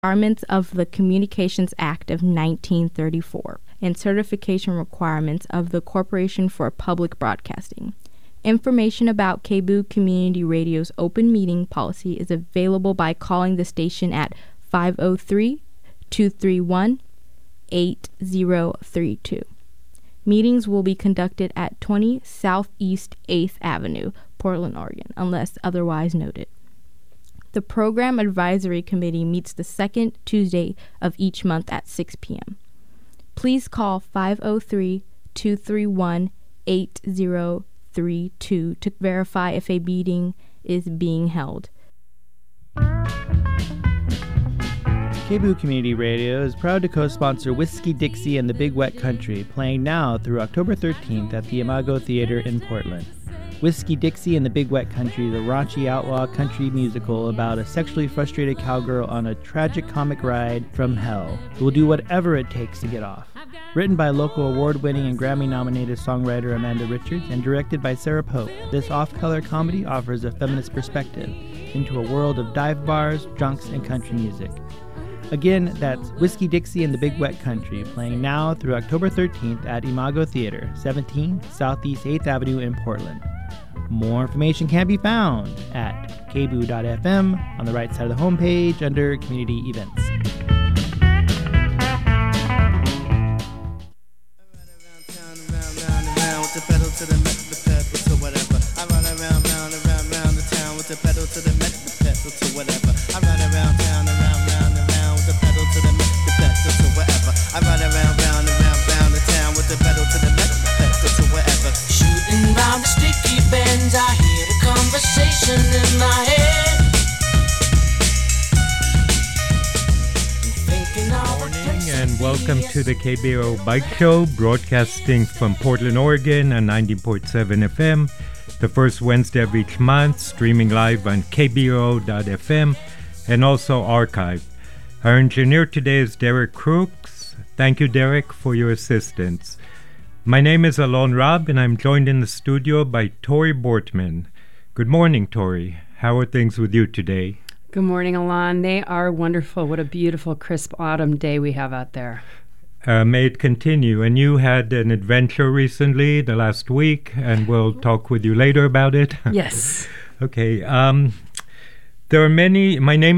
requirements of the Communications Act of 1934 and certification requirements of the Corporation for Public Broadcasting. Information about KBOO Community Radio's open meeting policy is available by calling the station at 503-231-8032. Meetings will be conducted at 20 Southeast 8th Avenue, Portland, Oregon, unless otherwise noted. The Program Advisory Committee meets the second Tuesday of each month at 6 p.m. Please call 503-231-8032 to verify if a meeting is being held. KBOO Community Radio is proud to co-sponsor Whiskey Dixie and the Big Wet Country, playing now through October 13th at the Imago Theater in Portland. Whiskey Dixie and the Big Wet Country is a raunchy outlaw country musical about a sexually frustrated cowgirl on a tragic comic ride from hell who will do whatever it takes to get off. Written by local award-winning and Grammy-nominated songwriter Amanda Richards and directed by Sarah Pope, this off-color comedy offers a feminist perspective into a world of dive bars, drunks, and country music. Again, that's Whiskey Dixie and the Big Wet Country, playing now through October 13th at Imago Theater, 17 Southeast 8th Avenue in Portland. More information can be found at kboo.fm on the right side of the homepage under Community Events. Shooting round the sticky bends, I hear the conversation in my head. Morning and welcome to the KBOO Bike Show, broadcasting from Portland, Oregon on 90.7 FM, the first Wednesday of each month, streaming live on kboo.fm and also archived. Our engineer today is Derek Crooks. Thank you, Derek, for your assistance. My name is Alon Rob, and I'm joined in the studio by Tori Bortman. Good morning, Tori. How are things with you today? Good morning, Alon. They are wonderful. What a beautiful, crisp autumn day we have out there. May it continue. And you had an adventure recently, the last week, and we'll talk with you later about it. Yes. Okay. There are many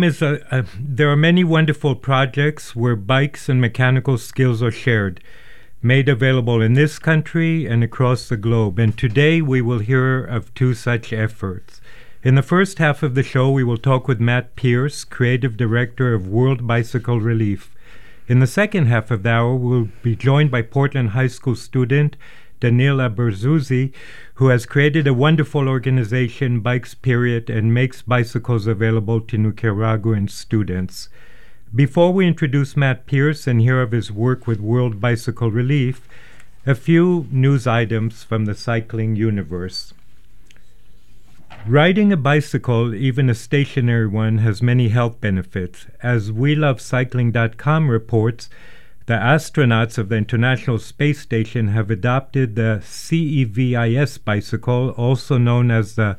wonderful projects where bikes and mechanical skills are shared, made available in this country and across the globe. And today we will hear of two such efforts. In the first half of the show, we will talk with Matt Pierce, Creative Director of World Bicycle Relief. In the second half of the hour, we'll be joined by Portland High School student Daniela Berzuzzi, who has created a wonderful organization, Bikes Period, and makes bicycles available to Nicaraguan students. Before we introduce Matt Pierce and hear of his work with World Bicycle Relief, a few news items from the cycling universe. Riding a bicycle, even a stationary one, has many health benefits. As WeLoveCycling.com reports, the astronauts of the International Space Station have adopted the CEVIS bicycle, also known as the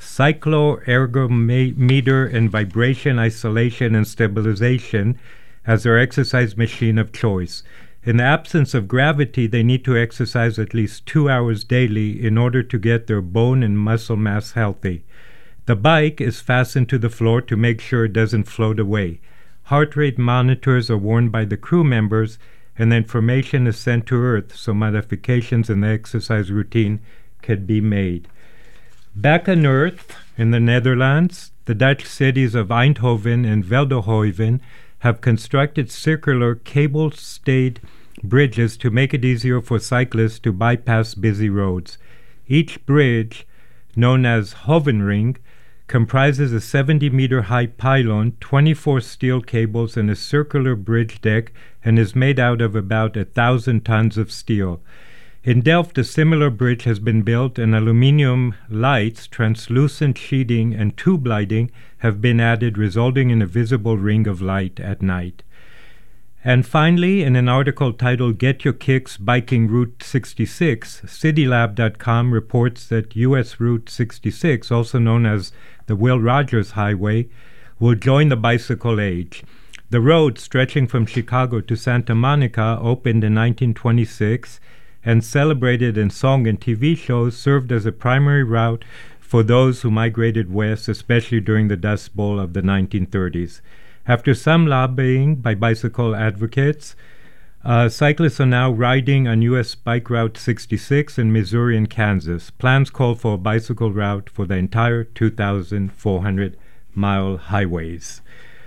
Cycloergometer and Vibration Isolation and Stabilization, as their exercise machine of choice. In the absence of gravity, they need to exercise at least 2 hours daily in order to get their bone and muscle mass healthy. The bike is fastened to the floor to make sure it doesn't float away. Heart rate monitors are worn by the crew members, and the information is sent to Earth so modifications in the exercise routine can be made. Back on Earth, in the Netherlands, the Dutch cities of Eindhoven and Veldhoven have constructed circular cable-stayed bridges to make it easier for cyclists to bypass busy roads. Each bridge, known as Hovenring, comprises a 70-meter-high pylon, 24 steel cables, and a circular bridge deck, and is made out of about 1,000 tons of steel. In Delft, a similar bridge has been built, and aluminum lights, translucent sheeting, and tube lighting have been added, resulting in a visible ring of light at night. And finally, in an article titled Get Your Kicks Biking Route 66, CityLab.com reports that U.S. Route 66, also known as the Will Rogers Highway, will join the bicycle age. The road, stretching from Chicago to Santa Monica, opened in 1926 and celebrated in song and TV shows, served as a primary route for those who migrated west, especially during the Dust Bowl of the 1930s. After some lobbying by bicycle advocates, cyclists are now riding on U.S. Bike Route 66 in Missouri and Kansas. Plans call for a bicycle route for the entire 2,400-mile highways.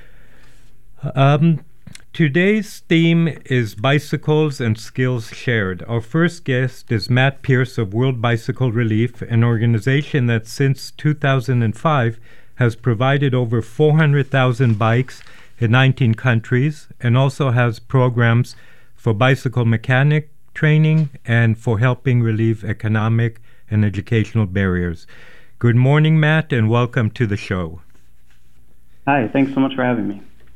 Today's theme is bicycles and skills shared. Our first guest is Matt Pierce of World Bicycle Relief, an organization that since 2005 has provided over 400,000 bikes in 19 countries and also has programs for bicycle mechanic training and for helping relieve economic and educational barriers. Good morning, Matt, and welcome to the show. Hi, thanks so much for having me.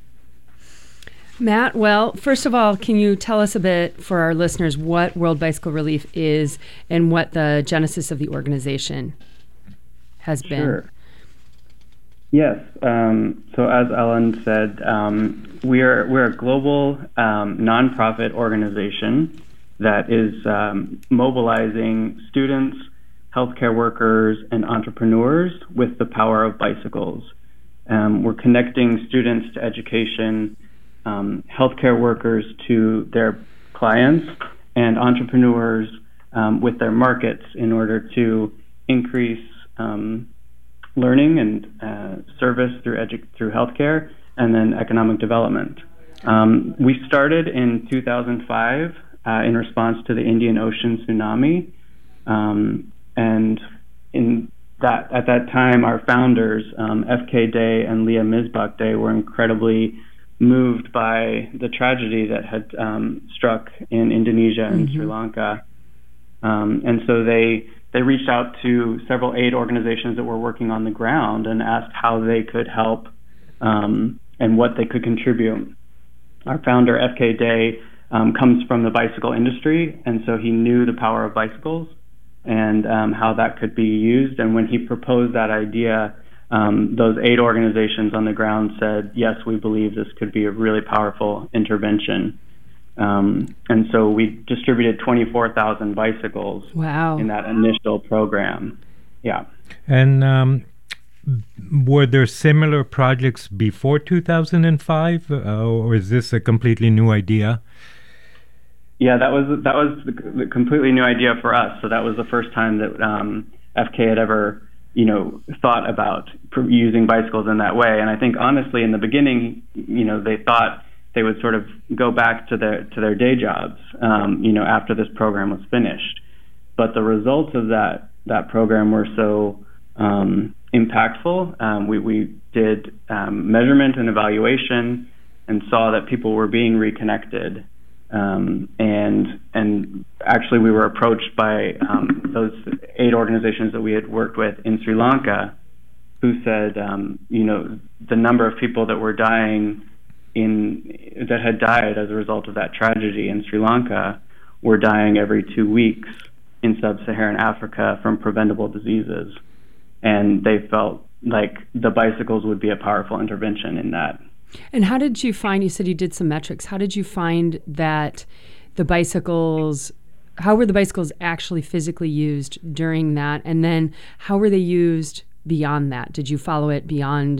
Matt, well, first of all, can you tell us a bit for our listeners what World Bicycle Relief is and what the genesis of the organization has been? Sure. Yes. So as Ellen said, we're a global nonprofit organization that is mobilizing students, healthcare workers, and entrepreneurs with the power of bicycles. We're connecting students to education, healthcare workers to their clients, and entrepreneurs with their markets in order to increase learning and service through healthcare, and then economic development. We started in 2005 in response to the Indian Ocean tsunami, and at that time, our founders, F.K. Day and Leah Misbach Day, were incredibly moved by the tragedy that had struck in Indonesia and Sri Lanka, and so they reached out to several aid organizations that were working on the ground and asked how they could help and what they could contribute. Our founder, F.K. Day, comes from the bicycle industry, and so he knew the power of bicycles and how that could be used. And when he proposed that idea, those aid organizations on the ground said, yes, we believe this could be a really powerful intervention. And so we distributed 24,000 bicycles in that initial program. Yeah. And were there similar projects before 2005, or is this a completely new idea? Yeah, that was the completely new idea for us. So that was the first time that FK had ever, thought about using bicycles in that way. And I think honestly, in the beginning, they thought they would sort of go back to their day jobs, after this program was finished. But the results of that program were so impactful. We did measurement and evaluation and saw that people were being reconnected. And actually, we were approached by those aid organizations that we had worked with in Sri Lanka, who said, the number of people that were dying that had died as a result of that tragedy in Sri Lanka were dying every 2 weeks in sub-Saharan Africa from preventable diseases. And they felt like the bicycles would be a powerful intervention in that. And how did you find, you said you did some metrics, how did you find that how were the bicycles actually physically used during that? And then how were they used beyond that? Did you follow it beyond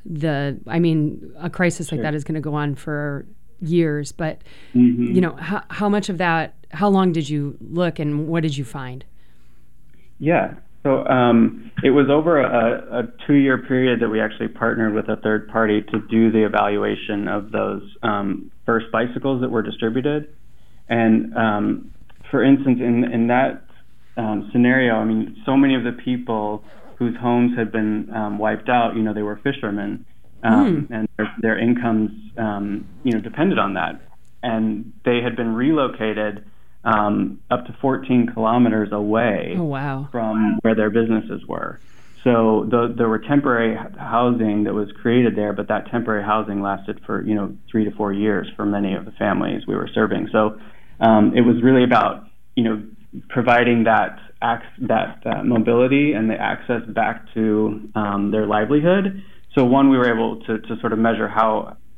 a crisis like that is going to go on for years, but how much of that, how long did you look and what did you find? Yeah. So it was over a 2-year period that we actually partnered with a third party to do the evaluation of those first bicycles that were distributed. And for instance, in that scenario, so many of the people whose homes had been wiped out, they were fishermen, and their incomes, depended on that. And they had been relocated up to 14 kilometers away from where their businesses were. So there were temporary housing that was created there, but that temporary housing lasted for 3 to 4 years for many of the families we were serving. So it was really about providing that mobility and the access back to their livelihood. So one, we were able to sort of measure how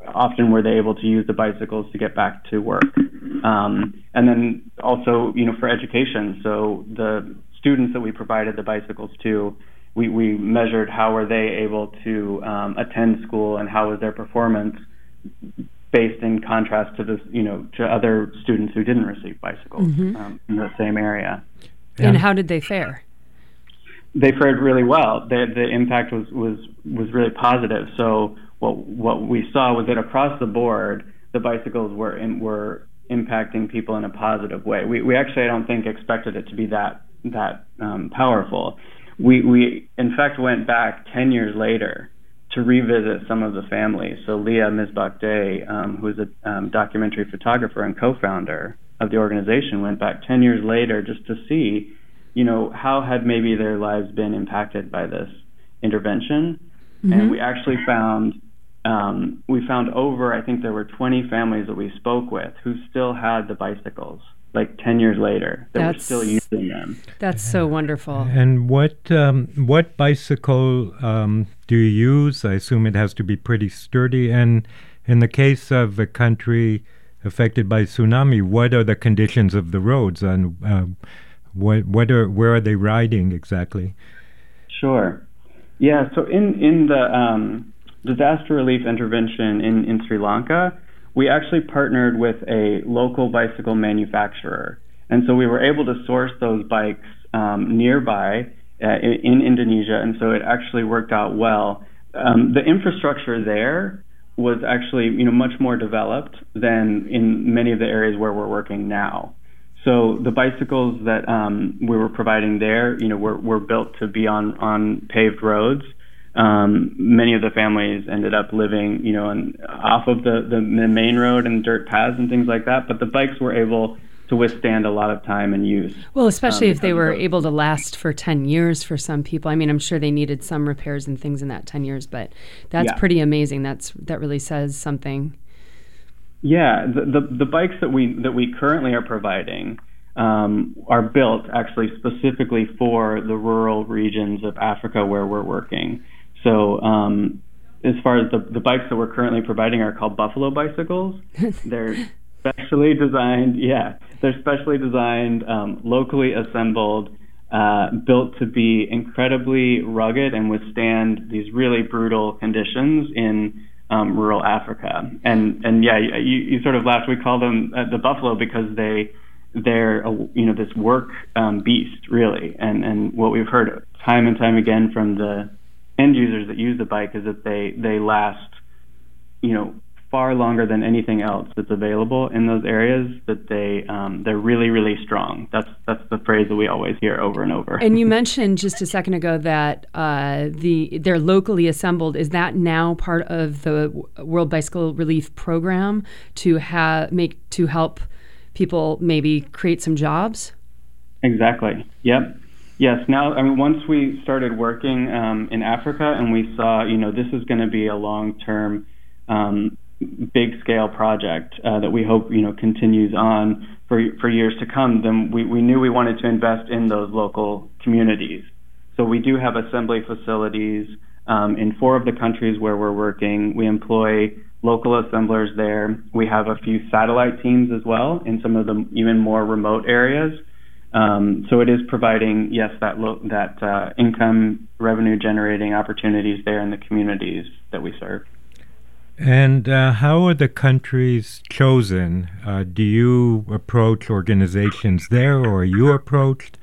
often were they able to use the bicycles to get back to work. And then also, for education. So the students that we provided the bicycles to, we measured how were they able to attend school and how was their performance based in contrast to this, to other students who didn't receive bicycles in the same area. Yeah. And how did they fare? They fared really well. The impact was really positive. So what we saw was that across the board, the bicycles were impacting people in a positive way. We actually, I don't think, expected it to be that powerful. We in fact went back 10 years later to revisit some of the families. So Leah Misbach-Day, who is a documentary photographer and co-founder of the organization, went back 10 years later just to see, how had maybe their lives been impacted by this intervention. And we actually found over, I think there were 20 families that we spoke with who still had the bicycles, like 10 years later, that were still using them. That's so wonderful. And what bicycle do you use? I assume it has to be pretty sturdy. And in the case of a country affected by tsunami, what are the conditions of the roads, and where are they riding exactly? Sure. Yeah. So in the disaster relief intervention in Sri Lanka, we actually partnered with a local bicycle manufacturer. And so we were able to source those bikes nearby in Indonesia, and so it actually worked out well. The infrastructure there was actually much more developed than in many of the areas where we're working now. So the bicycles that we were providing there, were built to be on paved roads. Many of the families ended up living, off of the main road and dirt paths and things like that. But the bikes were able to withstand a lot of time and use. Well, especially if they were able to last for 10 years for some people. I mean, I'm sure they needed some repairs and things in that 10 years, but that's pretty amazing. That really says something. Yeah, the bikes that we currently are providing are built actually specifically for the rural regions of Africa where we're working. So as far as the bikes that we're currently providing are called Buffalo bicycles. They're specially designed, locally assembled, built to be incredibly rugged and withstand these really brutal conditions in rural Africa. And you sort of laughed. We call them the Buffalo because they're this work beast, really. And what we've heard time and time again from the end users that use the bike is that they last, far longer than anything else that's available in those areas. That they're really, really strong. That's the phrase that we always hear over and over. And you mentioned just a second ago that they're locally assembled. Is that now part of the World Bicycle Relief Program to help people maybe create some jobs? Exactly. Yep. Yes. Now, once we started working in Africa, and we saw, this is going to be a long-term, big-scale project that we hope, continues on for years to come, then we knew we wanted to invest in those local communities. So we do have assembly facilities in 4 of the countries where we're working. We employ local assemblers there. We have a few satellite teams as well in some of the even more remote areas. So it is providing, that income, revenue-generating opportunities there in the communities that we serve. And how are the countries chosen? Do you approach organizations there, or are you approached?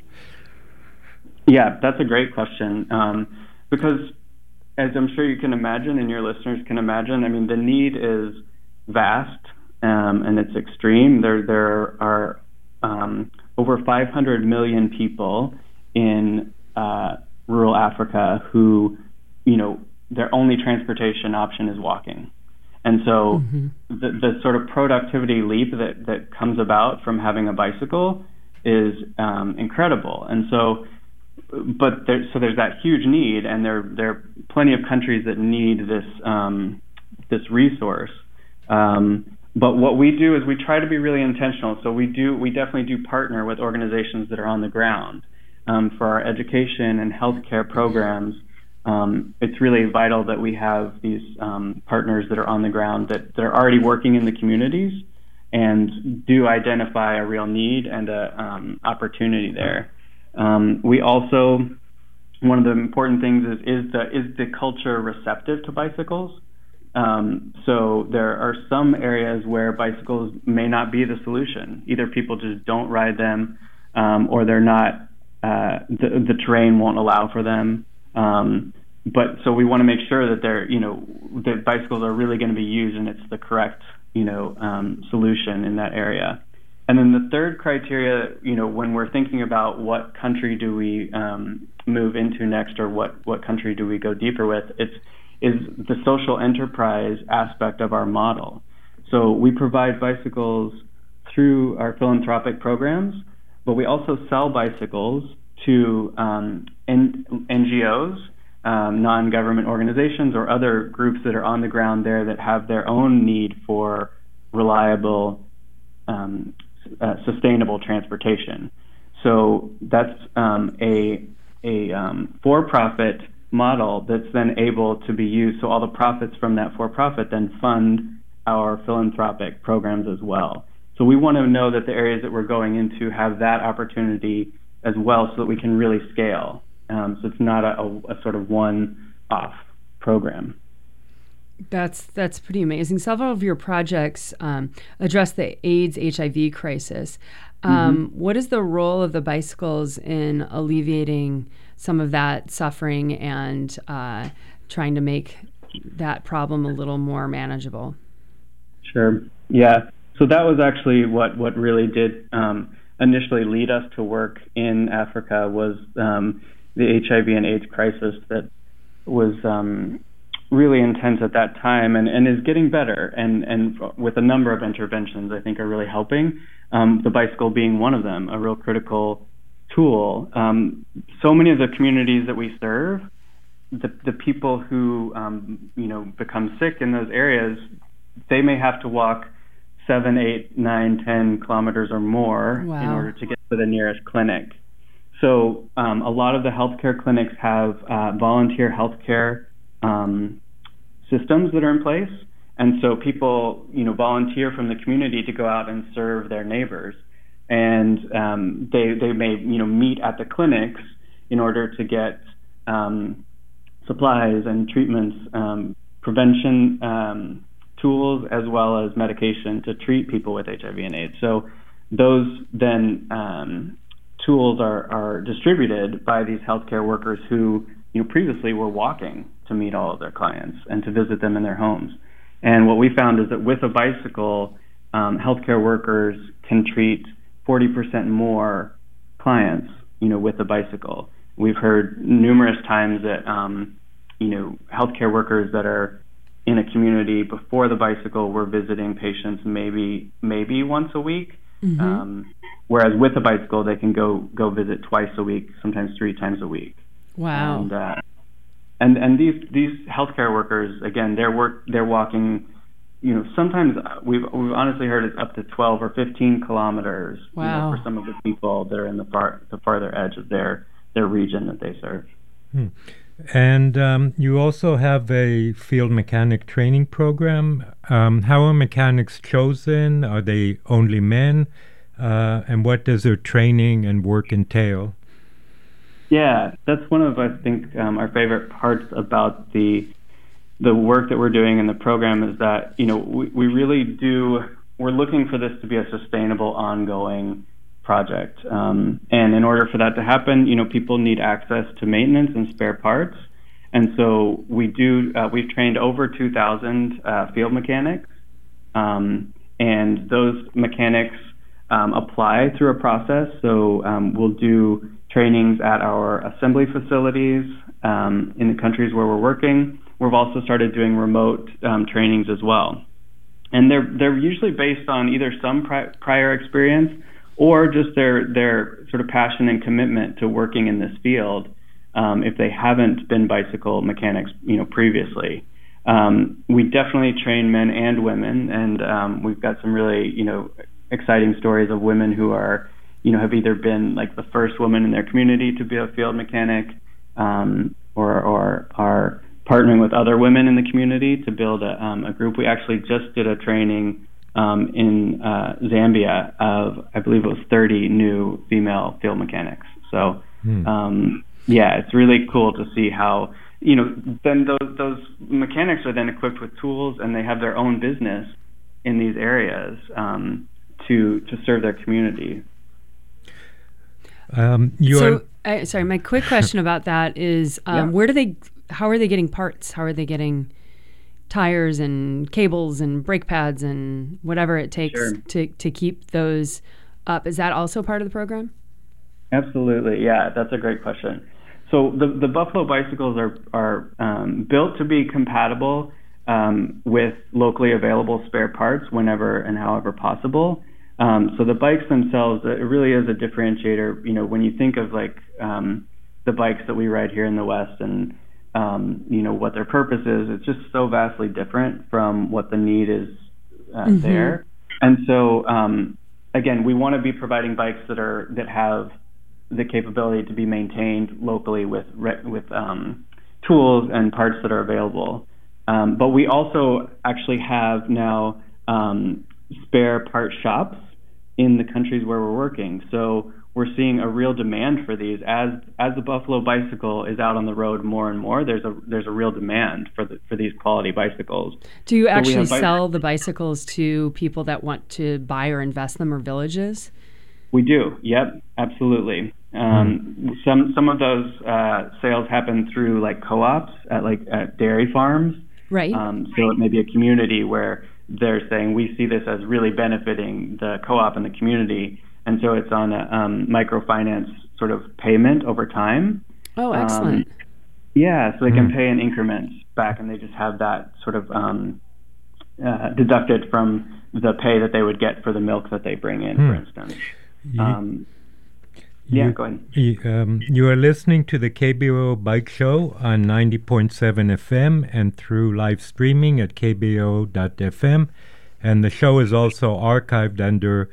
Yeah, that's a great question. Because, as I'm sure you can imagine, and your listeners can imagine, the need is vast and it's extreme. There are over 500 million people in rural Africa who, their only transportation option is walking. And so the sort of productivity leap that comes about from having a bicycle is incredible. And so, there's that huge need, and there are plenty of countries that need this resource. But what we do is we try to be really intentional. So we definitely do partner with organizations that are on the ground for our education and healthcare programs. it's really vital that we have these partners that are on the ground that are already working in the communities and do identify a real need and a opportunity there. We also, one of the important things is the culture receptive to bicycles? So there are some areas where bicycles may not be the solution. Either people just don't ride them, or they're not, the terrain won't allow for them. But so we want to make sure that that bicycles are really going to be used and it's the correct, solution in that area. And then the third criteria, when we're thinking about what country do we move into next, or what country do we go deeper with, is the social enterprise aspect of our model. So we provide bicycles through our philanthropic programs, but we also sell bicycles to NGOs, non-government organizations, or other groups that are on the ground there that have their own need for reliable, sustainable transportation. So that's a for-profit model that's then able to be used. So all the profits from that for-profit then fund our philanthropic programs as well. So we want to know that the areas that we're going into have that opportunity as well, so that we can really scale. So it's not a sort of one-off program. That's pretty amazing. Several of your projects address the AIDS/HIV crisis. What is the role of the bicycles in alleviating some of that suffering and trying to make that problem a little more manageable? Sure. Yeah. So that was actually what really did initially lead us to work in Africa, was the HIV and AIDS crisis that was really intense at that time and is getting better, and with a number of interventions I think are really helping, the bicycle being one of them, a real critical tool. So many of the communities that we serve, the people who become sick in those areas, they may have to walk 7, 8, 9, 10 kilometers or more in order to get to the nearest clinic. So a lot of the healthcare clinics have volunteer healthcare systems that are in place, and so people volunteer from the community to go out and serve their neighbors, and they may meet at the clinics in order to get supplies and treatments, prevention tools, as well as medication to treat people with HIV and AIDS. So those then tools are distributed by these healthcare workers who previously were walking to meet all of their clients and to visit them in their homes. And what we found is that with a bicycle, healthcare workers can treat 40% more clients, with a bicycle. We've heard numerous times that, healthcare workers that are in a community before the bicycle were visiting patients maybe once a week, whereas with a bicycle they can go visit twice a week, sometimes 3 times a week. Wow. And these healthcare workers, again, they're walking, sometimes we've honestly heard it's up to 12 or 15 kilometers. Wow. For some of the people that are in the farther edge of their region that they serve. And you also have a field mechanic training program. How are mechanics chosen? Are they only men? And what does their training and work entail? Yeah, that's one of, I think, our favorite parts about the work that we're doing in the program is that, we really we're looking for this to be a sustainable, ongoing project. And in order for that to happen, people need access to maintenance and spare parts. And so we've trained over 2,000 field mechanics. And those mechanics apply through a process. So we'll do trainings at our assembly facilities in the countries where we're working. We've also started doing remote trainings as well. And they're usually based on either some prior experience or just their sort of passion and commitment to working in this field, if they haven't been bicycle mechanics, previously. We definitely train men and women, and we've got some really, exciting stories of women who are, have either been like the first woman in their community to be a field mechanic, or are partnering with other women in the community to build a group. We actually just did a training in Zambia of, I believe it was 30 new female field mechanics. So it's really cool to see how, then those mechanics are then equipped with tools, and they have their own business in these areas to serve their community. Sorry, my quick question about that is, how are they getting parts? How are they getting tires and cables and brake pads and whatever it takes to keep those up? Is that also part of the program? Absolutely, yeah, that's a great question. So the Buffalo bicycles are built to be compatible with locally available spare parts whenever and however possible. So the bikes themselves, it really is a differentiator. When you think of the bikes that we ride here in the West and what their purpose is, it's just so vastly different from what the need is there. And so again, we want to be providing bikes that have the capability to be maintained locally with tools and parts that are available. But we also actually have now spare part shops in the countries where we're working. So we're seeing a real demand for these as the Buffalo bicycle is out on the road more and more. There's a real demand for these quality bicycles. Do you actually sell the bicycles to people that want to buy or invest them, or villages? We do. Yep, absolutely. Some of those sales happen through co-ops at dairy farms. Right. So it may be a community where they're saying, we see this as really benefiting the co-op and the community, and so it's on a microfinance sort of payment over time. Oh, excellent. So they can pay in increments back, and they just have that sort of deducted from the pay that they would get for the milk that they bring in, for instance. Go ahead. You are listening to the KBO Bike Show on 90.7 FM and through live streaming at kbo.fm. And the show is also archived under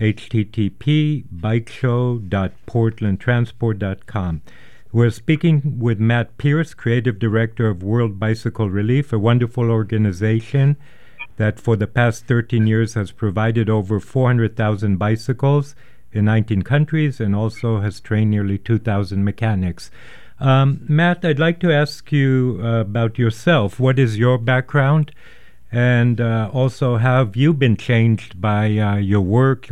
http://bikeshow.portlandtransport.com. We're speaking with Matt Pierce, Creative Director of World Bicycle Relief, a wonderful organization that for the past 13 years has provided over 400,000 bicycles in 19 countries and also has trained nearly 2,000 mechanics. Matt, I'd like to ask you about yourself. What is your background? And also, have you been changed by your work?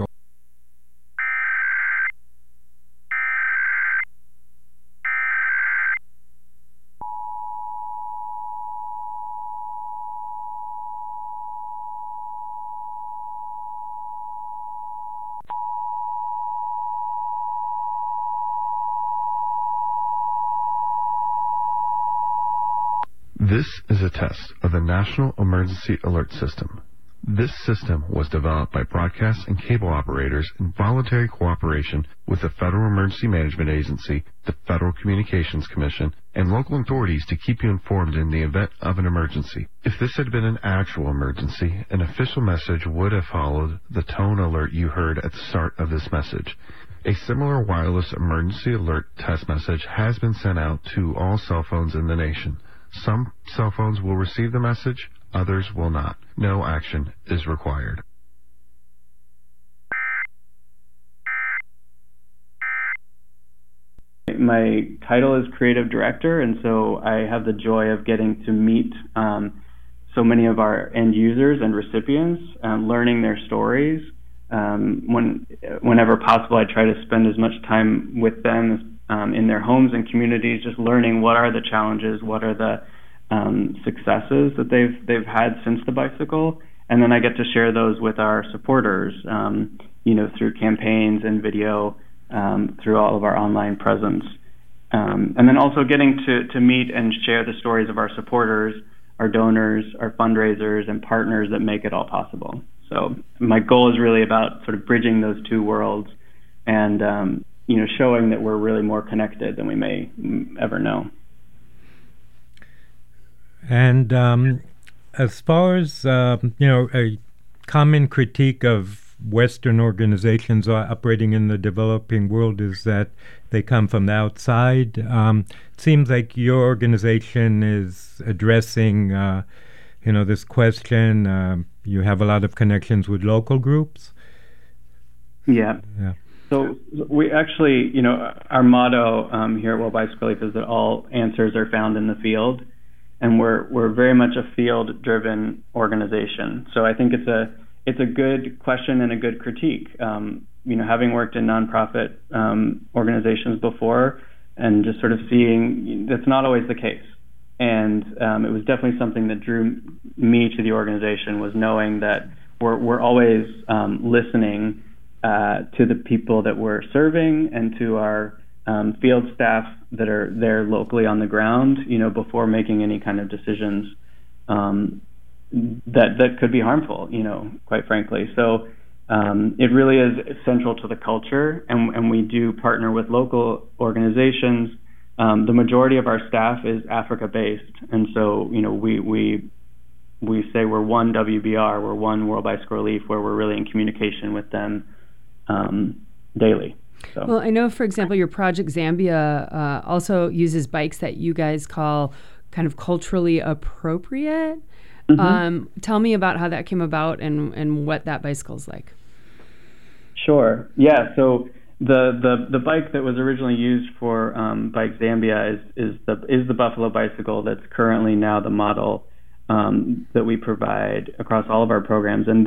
This is a test of the National Emergency Alert System. This system was developed by broadcast and cable operators in voluntary cooperation with the Federal Emergency Management Agency, the Federal Communications Commission, and local authorities to keep you informed in the event of an emergency. If this had been an actual emergency, an official message would have followed the tone alert you heard at the start of this message. A similar wireless emergency alert test message has been sent out to all cell phones in the nation. Some cell phones will receive the message, others will not. No action is required. My title is Creative Director, and so I have the joy of getting to meet so many of our end users and recipients, learning their stories. Whenever possible, I try to spend as much time with them in their homes and communities, just learning what are the challenges, what are the successes that they've had since the bicycle, and then I get to share those with our supporters, through campaigns and video, through all of our online presence, and then also getting to meet and share the stories of our supporters, our donors, our fundraisers, and partners that make it all possible. So my goal is really about sort of bridging those two worlds and showing that we're really more connected than we may ever know. And as far as, a common critique of Western organizations operating in the developing world is that they come from the outside. It seems like your organization is addressing, this question. You have a lot of connections with local groups. Yeah. So we actually, our motto here at World Bicycle Relief is that all answers are found in the field, and we're very much a field-driven organization. So I think it's a good question and a good critique. Having worked in nonprofit organizations before, and just sort of seeing that's not always the case. And it was definitely something that drew me to the organization, was knowing that we're always listening to the people that we're serving and to our field staff that are there locally on the ground, before making any kind of decisions that could be harmful, quite frankly. So it really is central to the culture, and we do partner with local organizations. The majority of our staff is Africa-based, and so we say we're one WBR, we're one World Bicycle Relief, where we're really in communication with them daily. So. Well, I know, for example, your Project Zambia also uses bikes that you guys call kind of culturally appropriate. Mm-hmm. Tell me about how that came about and what that bicycle's like. Sure. Yeah. So the bike that was originally used for Bike Zambia is the Buffalo bicycle that's currently now the model that we provide across all of our programs, and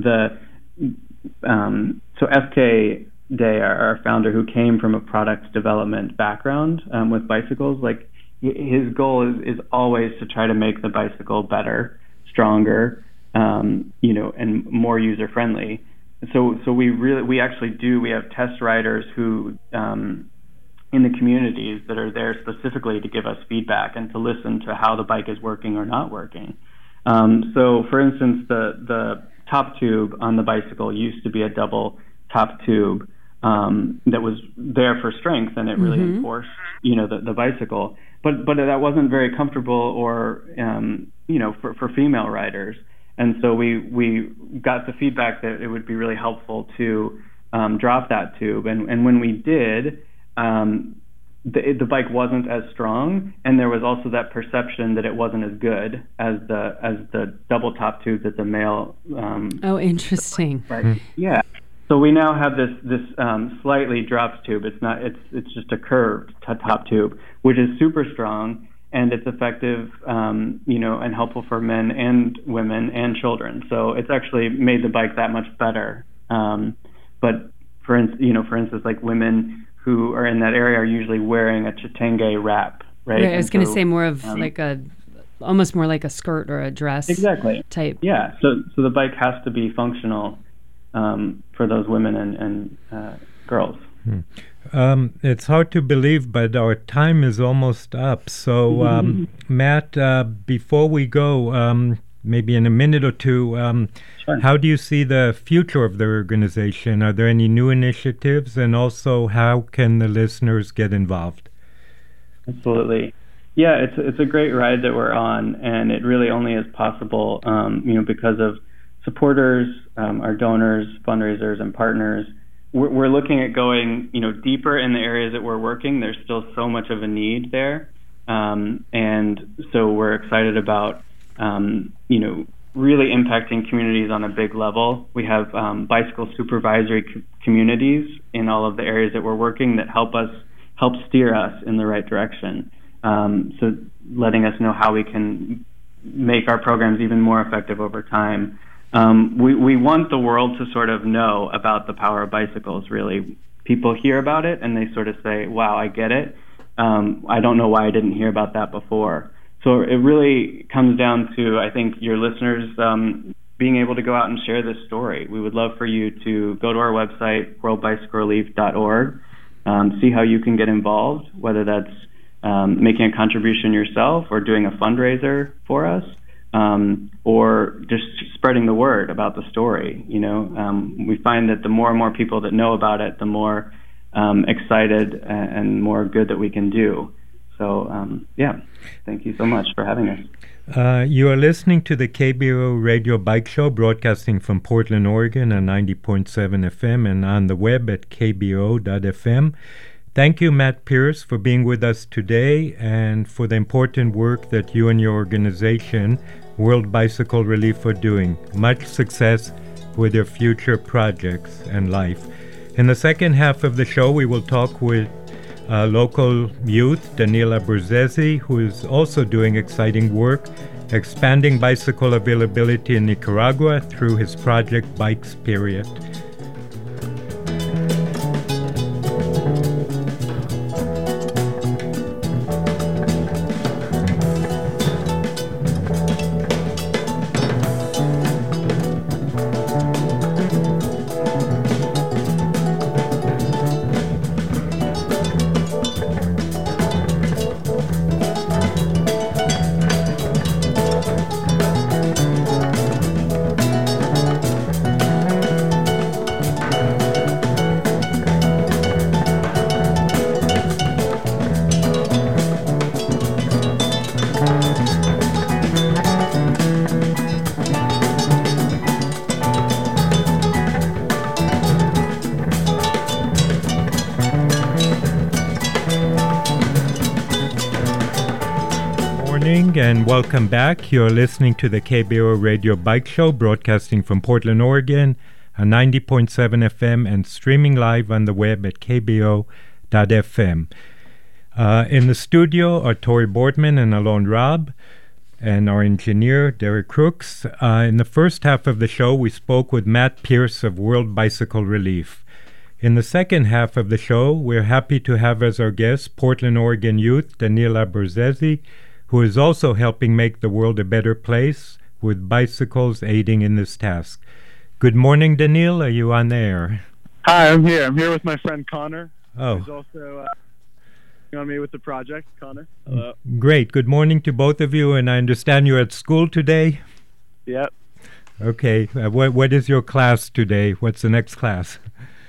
so FK Day, our founder, who came from a product development background with bicycles, like his goal is always to try to make the bicycle better, stronger, and more user friendly. So we actually have test riders who in the communities that are there specifically to give us feedback and to listen to how the bike is working or not working. So for instance, the top tube on the bicycle used to be a double top tube that was there for strength, and it really enforced the bicycle, but that wasn't very comfortable or for female riders. And so we got the feedback that it would be really helpful to drop that tube. And when we did, the bike wasn't as strong, and there was also that perception that it wasn't as good as the double top tube that the male. Oh, interesting. Right. Yeah. So we now have this slightly dropped tube. It's just a curved top tube, which is super strong. And it's effective, and helpful for men and women and children. So it's actually made the bike that much better. But for instance, like women who are in that area are usually wearing a chitenge wrap, right? I was going to say more of almost more like a skirt or a dress. Exactly. Type. Yeah. So the bike has to be functional for those women and girls. It's hard to believe, but our time is almost up. So, Matt, before we go, maybe in a minute or two, Sure. How do you see the future of the organization? Are there any new initiatives? And also, how can the listeners get involved? Absolutely. Yeah, it's a great ride that we're on, and it really only is possible, because of supporters, our donors, fundraisers, and partners. We're looking at going, deeper in the areas that we're working. There's still so much of a need there, and so we're excited about, really impacting communities on a big level. We have bicycle supervisory communities in all of the areas that we're working that help steer us in the right direction. So letting us know how we can make our programs even more effective over time. We want the world to sort of know about the power of bicycles, really. People hear about it and they sort of say, wow, I get it. I don't know why I didn't hear about that before. So it really comes down to, I think, your listeners being able to go out and share this story. We would love for you to go to our website, worldbicyclerelief.org, see how you can get involved, whether that's making a contribution yourself or doing a fundraiser for us. Or just spreading the word about the story. We find that the more and more people that know about it, the more excited and more good that we can do. So, yeah, thank you so much for having us. You are listening to the KBO Radio Bike Show, broadcasting from Portland, Oregon on 90.7 FM and on the web at kbo.fm. Thank you, Matt Pierce, for being with us today and for the important work that you and your organization, World Bicycle Relief, are doing. Much success with your future projects and life. In the second half of the show, we will talk with local youth, Danila Berzezi, who is also doing exciting work, expanding bicycle availability in Nicaragua through his project Bikes Period. And welcome back. You're listening to the KBO Radio Bike Show, broadcasting from Portland, Oregon, on 90.7 FM and streaming live on the web at kbo.fm. In the studio are Tori Boardman and Alon Robb, and our engineer, Derek Crooks. In the first half of the show, we spoke with Matt Pierce of World Bicycle Relief. In the second half of the show, we're happy to have as our guest Portland, Oregon youth Danila Berzezi, who is also helping make the world a better place with bicycles aiding in this task. Good morning, Danil. Are you on the air? Hi, I'm here. I'm here with my friend Connor. Oh. Who's also on me with the project. Connor, hello. Great. Good morning to both of you, and I understand you're at school today? Yep. Okay. What is your class today? What's the next class?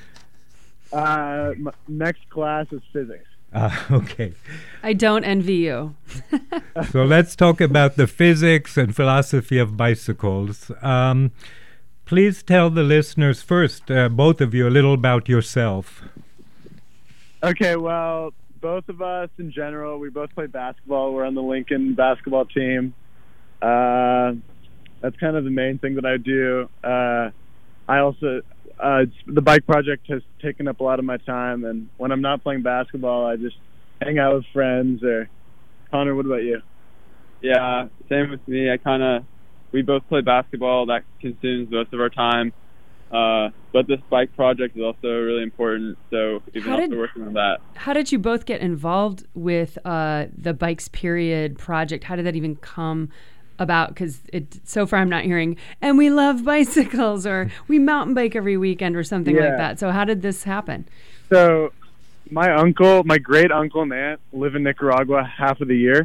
Next class is physics. Okay. I don't envy you. So let's talk about the physics and philosophy of bicycles. Please tell the listeners first, both of you, a little about yourself. Okay, well, both of us in general, we both play basketball. We're on the Lincoln basketball team. That's kind of the main thing that I do. I also... the bike project has taken up a lot of my time, and when I'm not playing basketball, I just hang out with friends. Or Connor, what about you? Yeah, same with me. We both play basketball. That consumes most of our time. But this bike project is also really important, so we've been also working on that. How did you both get involved with the Bikes Period project? How did that even come about? Because so far I'm not hearing, and we love bicycles, or we mountain bike every weekend, or something like that. So how did this happen? So my great uncle and aunt live in Nicaragua half of the year.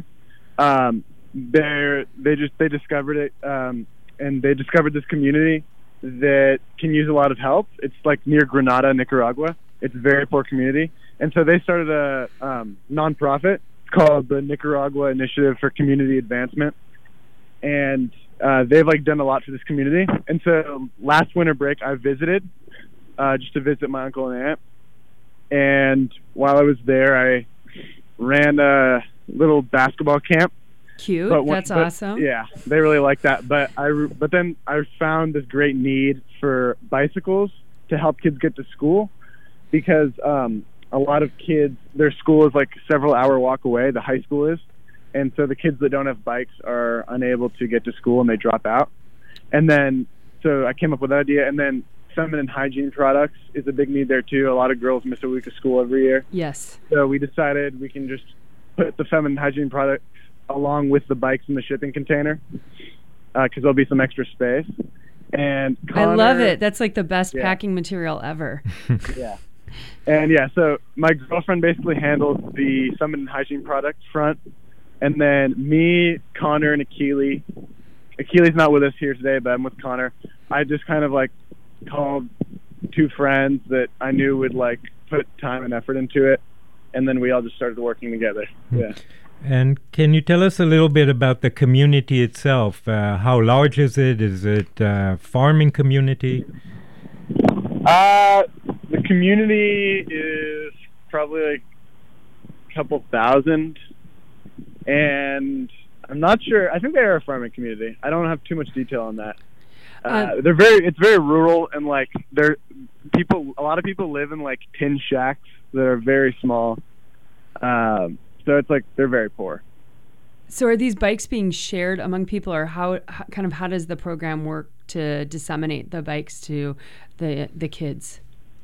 They discovered it, and they discovered this community that can use a lot of help. It's like near Granada, Nicaragua. It's a very poor community, and so they started a nonprofit called the Nicaragua Initiative for Community Advancement. And they've done a lot for this community. And so last winter break, I visited just to visit my uncle and aunt. And while I was there, I ran a little basketball camp. Cute. That's awesome. Yeah, they really like that. But then I found this great need for bicycles to help kids get to school, because a lot of kids, their school is like several hour walk away. The high school is. And so the kids that don't have bikes are unable to get to school, and they drop out. And then, so I came up with that idea. And then feminine hygiene products is a big need there too. A lot of girls miss a week of school every year. Yes. So we decided we can just put the feminine hygiene products along with the bikes in the shipping container, because there'll be some extra space. And Connor, I love it. That's like the best packing material ever. Yeah. And so my girlfriend basically handles the feminine hygiene product front. And then me, Connor, and Akili. Akili's not with us here today, but I'm with Connor. I just kind of called two friends that I knew would put time and effort into it. and then we all just started working together. Yeah. And can you tell us a little bit about the community itself? How large is it? Is it a farming community? The community is probably like a couple thousand, and I'm not sure. I think they are a farming community. I don't have too much detail on that. It's very rural, and like a lot of people live in like tin shacks that are very small. So it's like they're very poor. So are these bikes being shared among people, or how does the program work to disseminate the bikes to the kids?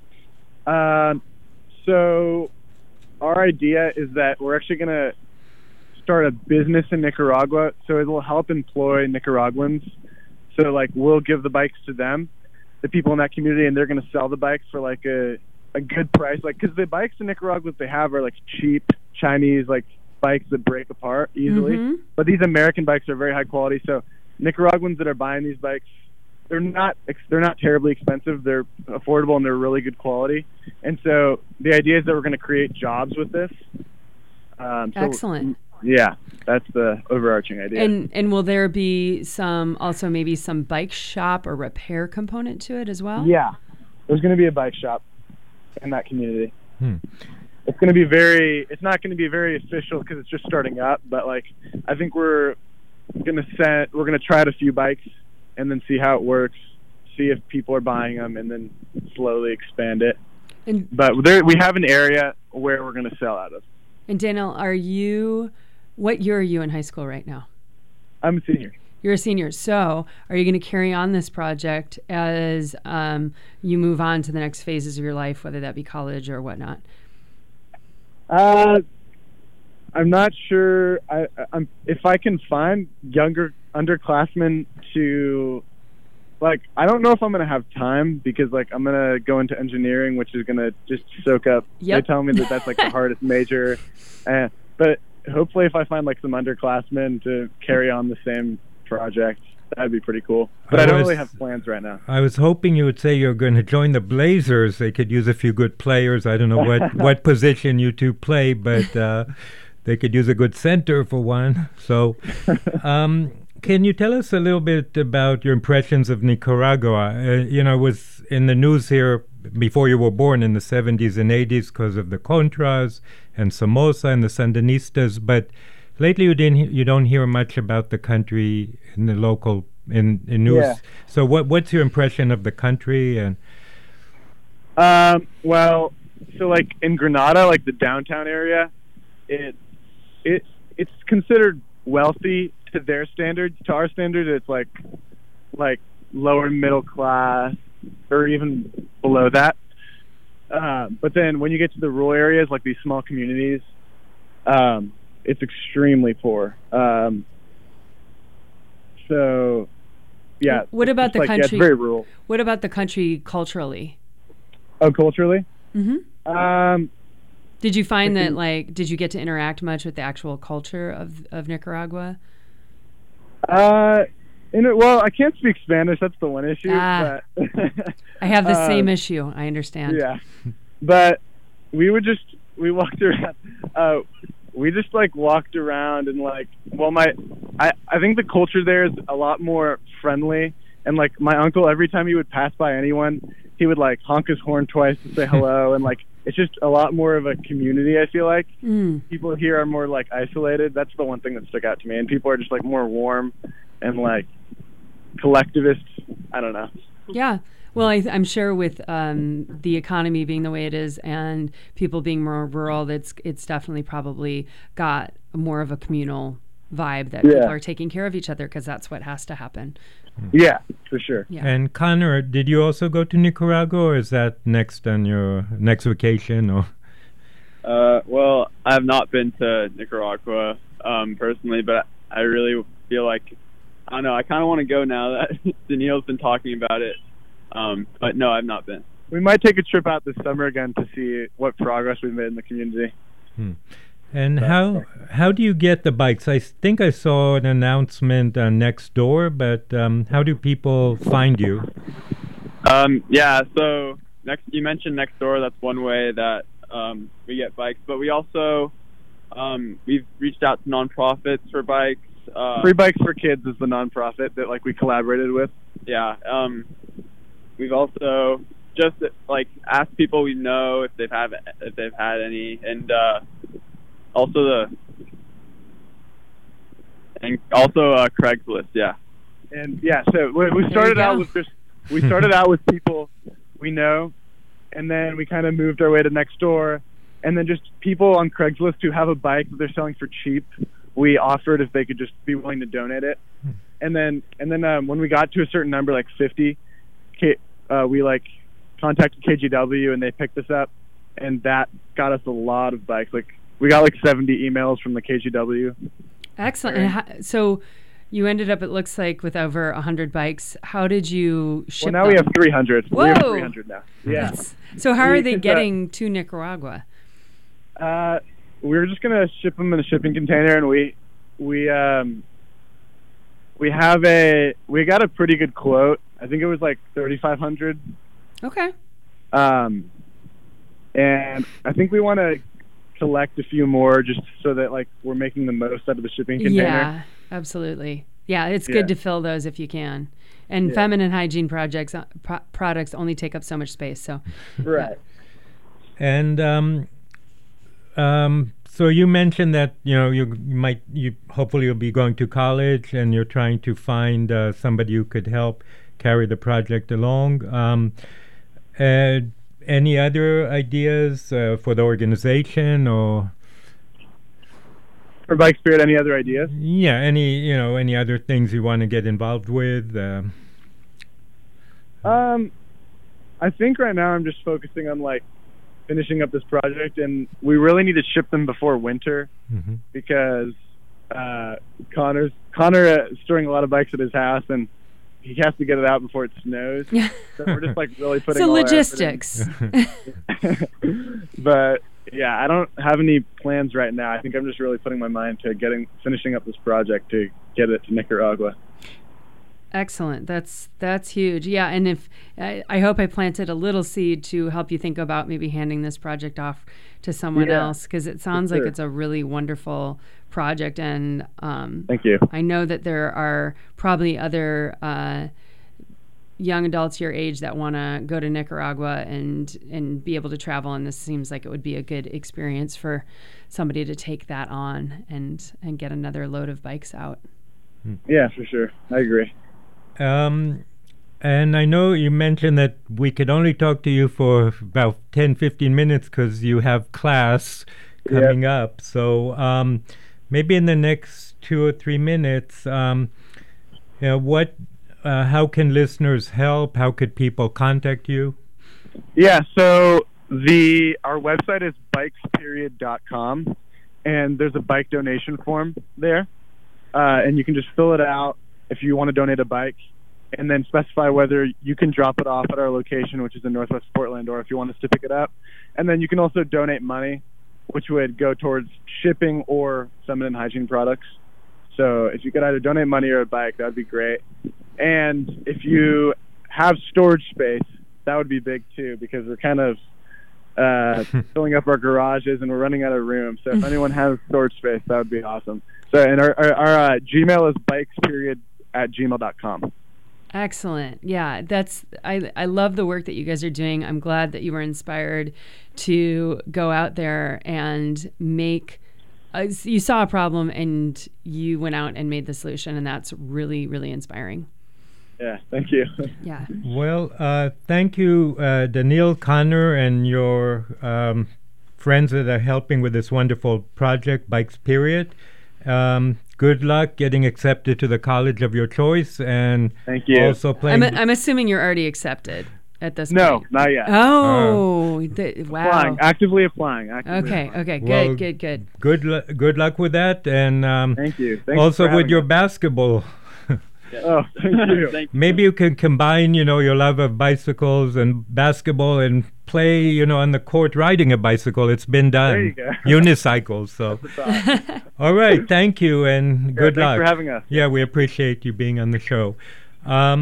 So our idea is that we're actually going to start a business in Nicaragua, so it will help employ Nicaraguans. So like we'll give the bikes to them, the people in that community, and they're going to sell the bikes for like a good price. Like, because the bikes in Nicaragua that they have are like cheap Chinese like bikes that break apart easily. Mm-hmm. But these American bikes are very high quality. So Nicaraguans that are buying these bikes, they're not terribly expensive. They're affordable and they're really good quality. And so the idea is that we're going to create jobs with this. Excellent. Yeah, that's the overarching idea. And will there be maybe some bike shop or repair component to it as well? Yeah, there's going to be a bike shop in that community. It's going to be it's not going to be very official because it's just starting up, but like I think we're going to try out a few bikes and then see how it works, see if people are buying them, and then slowly expand it. But we have an area where we're going to sell out of. And Daniel, what year are you in high school right now? I'm a senior. You're a senior. So are you going to carry on this project as you move on to the next phases of your life, whether that be college or whatnot? I'm not sure. If I can find younger underclassmen to, like, I don't know if I'm going to have time because, like, I'm going to go into engineering, which is going to just soak up. Yep. They tell me that that's, like, the hardest major. But hopefully if I find, like, some underclassmen to carry on the same project, that'd be pretty cool. But I don't really have plans right now. I was hoping you would say you're going to join the Blazers. They could use a few good players. I don't know what position you two play, but they could use a good center for one. So can you tell us a little bit about your impressions of Nicaragua? It was in the news here before you were born in the 70s and 80s because of the Contras and Somoza and the Sandinistas, but lately you don't hear much about the country in the local in news. Yeah. So what's your impression of the country? And well, so like in Granada, like the downtown area, it's considered wealthy to their standards. To our standards, it's like lower middle class or even below that. But then when you get to the rural areas, like these small communities, it's extremely poor. So, yeah. What about the country? Yeah, it's very rural. What about the country culturally? Oh, culturally? Mm-hmm. Did you find that, did you get to interact much with the actual culture of Nicaragua? Well, I can't speak Spanish. That's the one issue. But I have the same issue. I understand. Yeah. But we walked around. We just walked around and I think the culture there is a lot more friendly, and my uncle, every time he would pass by anyone, he would honk his horn twice to say hello, and it's just a lot more of a community. I feel like people here are more isolated. That's the one thing that stuck out to me, and people are just more warm and collectivist. I don't know. Yeah. Well, I'm sure with the economy being the way it is and people being more rural, it's definitely probably got more of a communal vibe that people are taking care of each other because that's what has to happen. Yeah, for sure. Yeah. And Connor, did you also go to Nicaragua, or is that next on your next vacation? Or well, I have not been to Nicaragua personally, but I really feel I don't know. I kind of want to go now that Daniil's been talking about it. But no, I've not been. We might take a trip out this summer again to see what progress we've made in the community. And how do you get the bikes? I think I saw an announcement on Nextdoor, but how do people find you? Yeah, so you mentioned Nextdoor. That's one way that we get bikes. But we also we've reached out to nonprofits for bikes. Free Bikes for Kids is the nonprofit that we collaborated with. Yeah. We've also just asked people we know if they've had any, and also Craigslist. Yeah. And so we started out with people we know, and then we kind of moved our way to Nextdoor, and then just people on Craigslist who have a bike that they're selling for cheap. We offered if they could just be willing to donate it, and then when we got to a certain number, like 50, we contacted KGW and they picked us up, and that got us a lot of bikes. We got 70 emails from the KGW. Excellent. And so you ended up, it looks like, with over 100 bikes. How did you ship them? Well, now we have 300. Whoa! We have 300 now. Yeah. So how are they getting to Nicaragua? We were just gonna ship them in a shipping container, and we got a pretty good quote. I think it was $3,500. Okay. And I think we want to collect a few more just so that we're making the most out of the shipping container. Yeah, absolutely. Yeah, it's good to fill those if you can. And feminine hygiene products only take up so much space. So. Right. And so you mentioned that you hopefully you'll be going to college and you're trying to find somebody who could help carry the project along. Any other ideas for the organization or for Bike Spirit? Any other ideas? Yeah, any other things you want to get involved with? I think right now I'm just focusing on finishing up this project, and we really need to ship them before winter because Connor is storing a lot of bikes at his house, and he has to get it out before it snows. So we're just really putting so all logistics. But yeah, I don't have any plans right now. I think I'm just really putting my mind to finishing up this project to get it to Nicaragua. Excellent. That's huge. Yeah, and if I hope I planted a little seed to help you think about maybe handing this project off to someone else, because it sounds like it's a really wonderful project. And thank you. I know that there are probably other young adults your age that want to go to Nicaragua and be able to travel, and this seems like it would be a good experience for somebody to take that on and get another load of bikes out. Yeah, for sure. I agree. And I know you mentioned that we could only talk to you for about 10-15 minutes because you have class coming up. So maybe in the next 2 or 3 minutes, how can listeners help? How could people contact you? Yeah, so our website is bikesperiod.com, and there's a bike donation form there, and you can just fill it out if you want to donate a bike, and then specify whether you can drop it off at our location, which is in Northwest Portland, or if you want us to pick it up. And then you can also donate money, which would go towards shipping or feminine hygiene products. So if you could either donate money or a bike, that would be great. And if you have storage space, that would be big too, because we're kind of filling up our garages and we're running out of room. So if anyone has storage space, that would be awesome. So, and our Gmail is bikesperiod@gmail.com. Excellent. Yeah, I love the work that you guys are doing. I'm glad that you were inspired to go out there and make you saw a problem and you went out and made the solution, and that's really, really inspiring. Yeah, thank you. Yeah. Well, thank you, Daniil, Connor, and your friends that are helping with this wonderful project, Bikes Period. Good luck getting accepted to the college of your choice, and thank you. Also playing. I'm assuming you're already accepted at this point. point. No, not yet. Oh, wow. Actively applying. Okay. Well, Good. Good luck with that, and thank you. Also with your basketball. Oh, thank you. Maybe you can combine, your love of bicycles and basketball and play, on the court riding a bicycle. It's been done. There you go. Unicycles. So, all right. Thank you and good luck. Thanks for having us. Yeah, we appreciate you being on the show.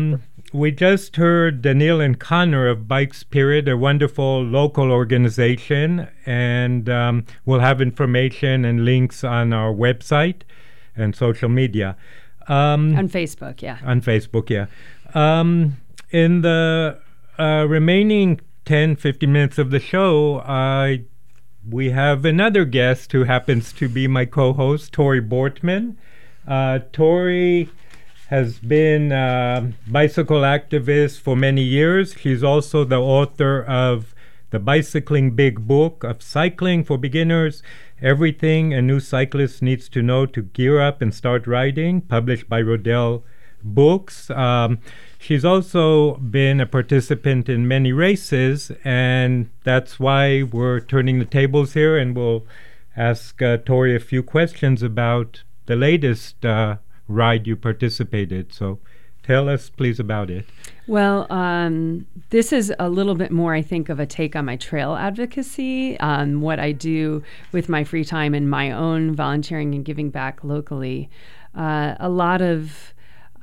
we just heard Daniil and Connor of Bike Spirit, a wonderful local organization, and we'll have information and links on our website and social media. On Facebook, yeah. On Facebook, yeah. In the remaining 10, 15 minutes of the show, we have another guest who happens to be my co-host, Tori Bortman. Tori has been a bicycle activist for many years. She's also the author of the Bicycling Big Book of Cycling for Beginners, Everything a New Cyclist Needs to Know to Gear Up and Start Riding, published by Rodale Books. She's also been a participant in many races, and that's why we're turning the tables here, and we'll ask Tori a few questions about the latest ride you participated. So tell us, please, about it. Well, this is a little bit more, I think, of a take on my trail advocacy, what I do with my free time and my own volunteering and giving back locally. A lot of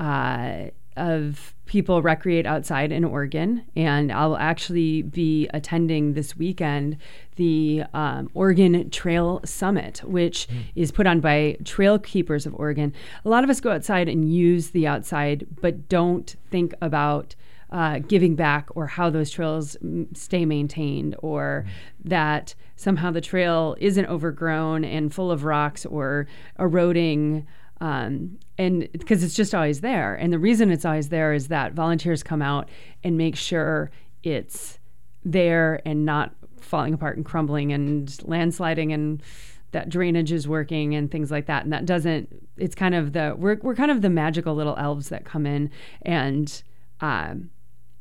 people recreate outside in Oregon, and I'll actually be attending this weekend the Oregon Trail Summit, which is put on by Trail Keepers of Oregon. A lot of us go outside and use the outside, but don't think about giving back or how those trails stay maintained, or that somehow the trail isn't overgrown and full of rocks or eroding. And because it's just always there. And the reason it's always there is that volunteers come out and make sure it's there and not falling apart and crumbling and landsliding, and that drainage is working and things like that. And that doesn't, it's kind of we're kind of the magical little elves that come in and come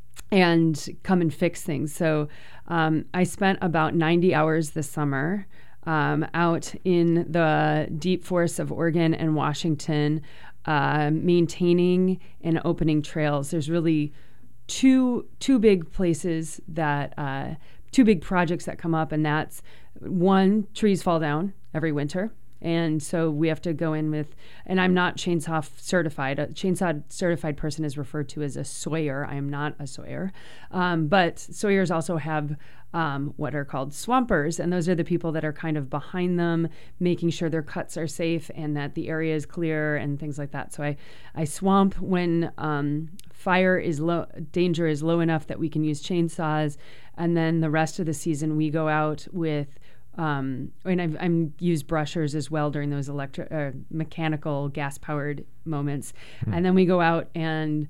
and fix things. So I spent about 90 hours this summer out in the deep forests of Oregon and Washington, maintaining and opening trails. There's really two big places that, two big projects that come up, and that's one, trees fall down every winter. And so we have to go in with, and I'm not chainsaw certified. A chainsaw certified person is referred to as a sawyer. I am not a sawyer. But sawyers also have what are called swampers, and those are the people that are kind of behind them, making sure their cuts are safe and that the area is clear and things like that. So I swamp when fire is low, danger is low enough that we can use chainsaws, and then the rest of the season we go out with and I've used brushers as well during those mechanical gas-powered moments. And then we go out and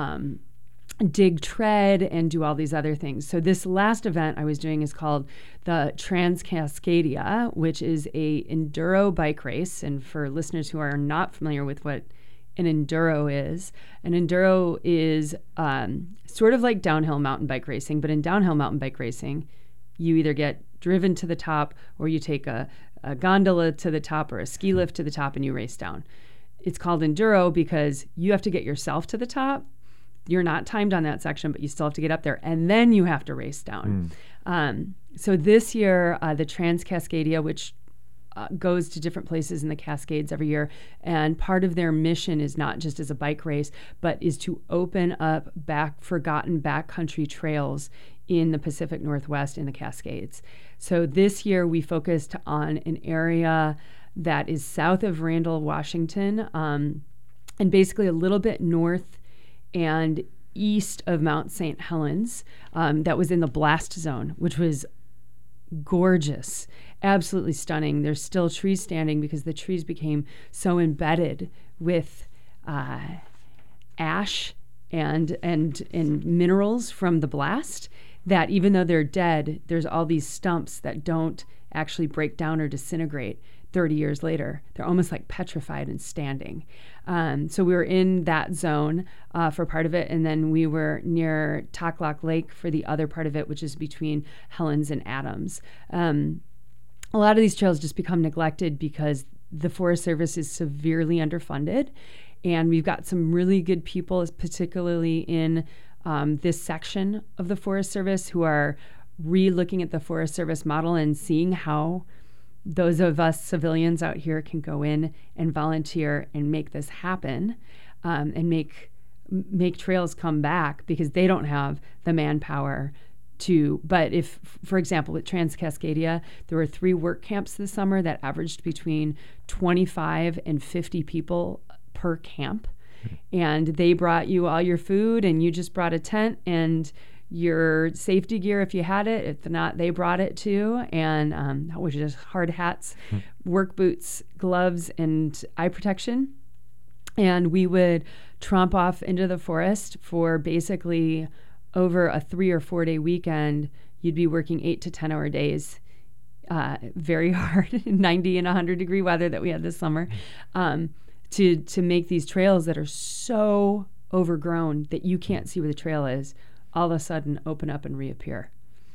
dig tread and do all these other things. So this last event I was doing is called the Trans-Cascadia, which is a enduro bike race. And for listeners who are not familiar with what an enduro is sort of like downhill mountain bike racing, but in downhill mountain bike racing, you either get driven to the top or you take a gondola to the top or a ski lift to the top and you race down. It's called enduro because you have to get yourself to the top. You're not timed on that section, but you still have to get up there, and then you have to race down. So this year, the Trans-Cascadia, which goes to different places in the Cascades every year, and part of their mission is not just as a bike race, but is to open up forgotten backcountry trails in the Pacific Northwest in the Cascades. So this year we focused on an area that is south of Randall, Washington, and basically a little bit north and east of Mount St. Helens, that was in the blast zone, which was gorgeous, absolutely stunning. There's still trees standing because the trees became so embedded with ash and minerals from the blast that even though they're dead, there's all these stumps that don't actually break down or disintegrate 30 years later. They're almost like petrified and standing. So we were in that zone for part of it, and then we were near Taklock Lake for the other part of it, which is between Helens and Adams. A lot of these trails just become neglected because the Forest Service is severely underfunded, and we've got some really good people, particularly in this section of the Forest Service, who are re-looking at the Forest Service model and seeing how those of us civilians out here can go in and volunteer and make this happen, and make make trails come back because they don't have the manpower to. But if, for example, at Trans-Cascadia, there were 3 work camps this summer that averaged between 25 and 50 people per camp. And they brought you all your food, and you just brought a tent and your safety gear if you had it. If not, they brought it too. And which is hard hats, work boots, gloves, and eye protection. And we would tromp off into the forest for basically over a 3 or 4 day weekend. You'd be working 8 to 10 hour days, very hard, in 90 and 100 degree weather that we had this summer, to make these trails that are so overgrown that you can't see where the trail is, all of a sudden open up and reappear.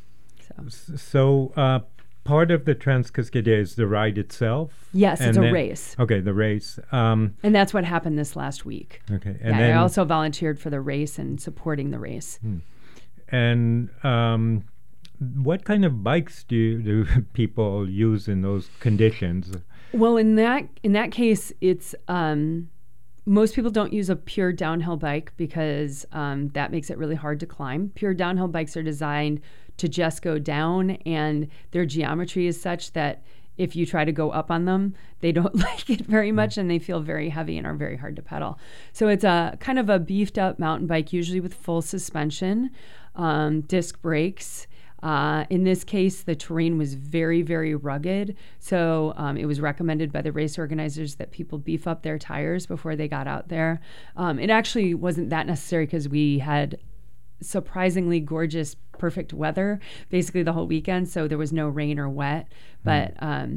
So part of the Trans-Cascadia is the ride itself? Yes, it's a race. Okay, the race. And that's what happened this last week. Okay. And I also volunteered for the race and supporting the race. And what kind of bikes do people use in those conditions? Well, in that case, it's most people don't use a pure downhill bike because that makes it really hard to climb. Pure downhill bikes are designed to just go down, and their geometry is such that if you try to go up on them, they don't like it very much, and they feel very heavy and are very hard to pedal. So it's a kind of a beefed up mountain bike, usually with full suspension, disc brakes. In this case, the terrain was very, very rugged, so it was recommended by the race organizers that people beef up their tires before they got out there. It actually wasn't that necessary because we had surprisingly gorgeous, perfect weather basically the whole weekend, so there was no rain or wet. But